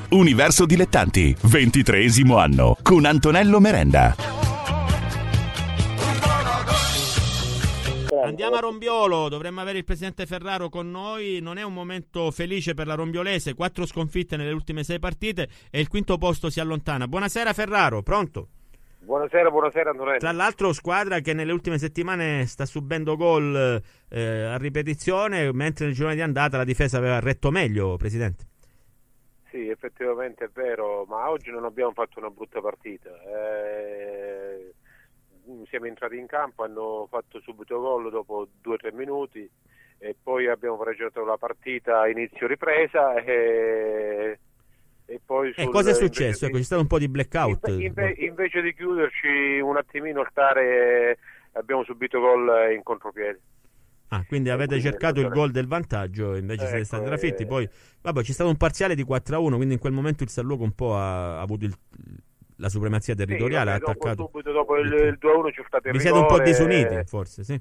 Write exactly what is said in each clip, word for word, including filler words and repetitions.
Universo Dilettanti, ventitreesimo anno, con Antonello Merenda. Andiamo a Rombiolo, dovremmo avere il presidente Ferraro con noi. Non è un momento felice per la rombiolese, quattro sconfitte nelle ultime sei partite e il quinto posto si allontana. Buonasera Ferraro, pronto? Buonasera, buonasera Antonello. Tra l'altro squadra che nelle ultime settimane sta subendo gol eh, a ripetizione, mentre nel girone di andata la difesa aveva retto meglio, presidente. Sì, effettivamente è vero, ma oggi non abbiamo fatto una brutta partita. Eh... Siamo entrati in campo, hanno fatto subito gol dopo due o tre minuti e poi abbiamo pareggiato la partita a inizio ripresa e, e poi e sul, cosa è successo? Di, ecco, c'è stato un po' di blackout. Inve, inve, invece di chiuderci un attimino il tare abbiamo subito gol in contropiede. Ah, quindi avete quindi cercato il gol del vantaggio, invece ecco, siete stati trafitti. Eh... Poi, vabbè, c'è stato un parziale di quattro a uno, quindi in quel momento il San Luca un po' ha, ha avuto il la supremazia territoriale, sì, ha attaccato dopo, subito dopo il, il due a uno c'è stato il vi rigore. Siete un po' disuniti forse, sì?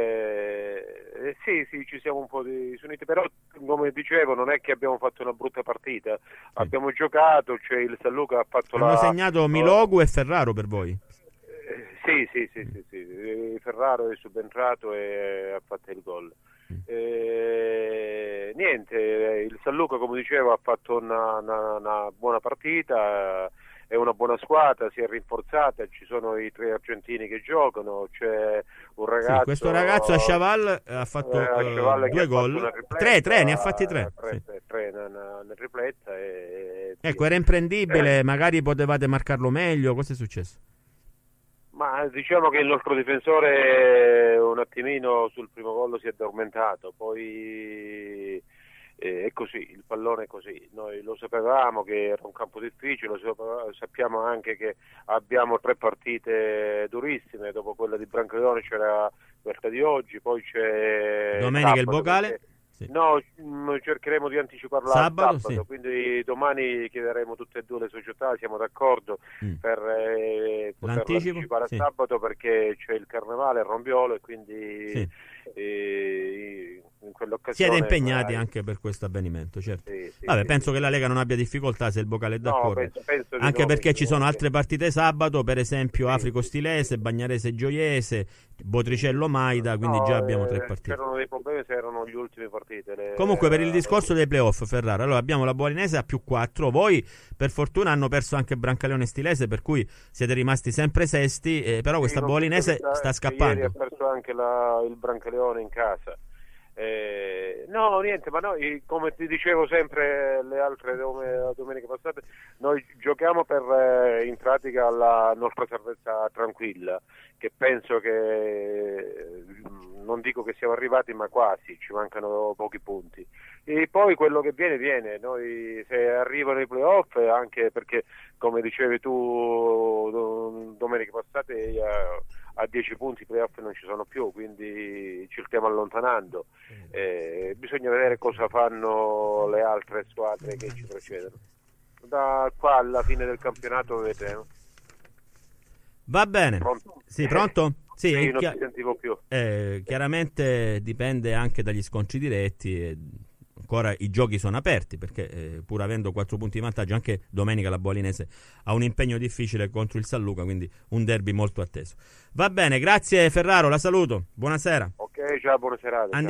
Eh, eh, sì, sì, ci siamo un po' disuniti, però come dicevo non è che abbiamo fatto una brutta partita, sì. Abbiamo giocato, cioè il San Luca ha fatto hanno la... segnato Milogu oh. e Ferraro per voi? Eh, sì, sì, sì, mm. sì, sì, Ferraro è subentrato e ha fatto il gol. Mm. Eh, niente, il San Luca come dicevo ha fatto una, una, una buona partita, è una buona squadra, si è rinforzata, ci sono i tre argentini che giocano, c'è un ragazzo... Sì, questo ragazzo a Chaval ha fatto eh, uh, due gol, tre, tre, ne ha fatti tre. Tre, sì. tre, tre nel, nel tripletta. E, ecco, era imprendibile, eh. magari potevate marcarlo meglio, cosa è successo? Ma diciamo che il nostro difensore un attimino sul primo gol si è addormentato, poi... è così, il pallone è così, noi lo sapevamo che era un campo difficile, lo sappiamo anche che abbiamo tre partite durissime, dopo quella di Brancaleone c'era quella di oggi, poi c'è domenica il Vocale? Perché... Sì. No, cercheremo di anticiparla sabato, sabato, sì. Quindi domani chiederemo tutte e due le società, siamo d'accordo mm. per eh, poterla anticipare sì. sabato perché c'è il carnevale a Rombiolo e quindi sì. eh, in quell'occasione siete impegnati magari... anche per questo avvenimento, certo. Sì, sì, Vabbè, sì, penso sì. che la Lega non abbia difficoltà se il Vocale è d'accordo. No, penso, penso anche no, perché ci sono che... altre partite sabato, per esempio sì, Africo Stilese, Bagnarese Gioiese, Botricello Maida, quindi no, già abbiamo eh, tre partite. C'erano dei problemi se erano gli ultimi partite. Le... Comunque per il discorso dei playoff, Ferrara, allora abbiamo la Bolinese a più quattro, voi per fortuna hanno perso anche Brancaleone e Stilese, per cui siete rimasti sempre sesti, eh, però questa sì, Bolinese sta, sta scappando. Ieri ha perso anche la, il Brancaleone in casa. Eh, no, niente, ma noi, come ti dicevo sempre le altre dom- domeniche passate, noi giochiamo per eh, in pratica la nostra salvezza tranquilla, che penso che non dico che siamo arrivati, ma quasi, ci mancano pochi punti. E poi quello che viene, viene. Noi se arrivano i playoff, anche perché, come dicevi tu domeniche passate, eh, a dieci punti i playoff non ci sono più, quindi ci stiamo allontanando. Eh, bisogna vedere cosa fanno le altre squadre che ci precedono. Da qua alla fine del campionato vedremo. Va bene. Pronto? Sì, pronto? Sì, sì non chi- ti sentivo più. Eh, chiaramente dipende anche dagli scontri diretti. E ancora i giochi sono aperti perché eh, pur avendo quattro punti di vantaggio, anche domenica la Bolinese ha un impegno difficile contro il San Luca, quindi un derby molto atteso. Va bene, grazie Ferraro, la saluto. Buonasera. Ok, ciao, buona serata.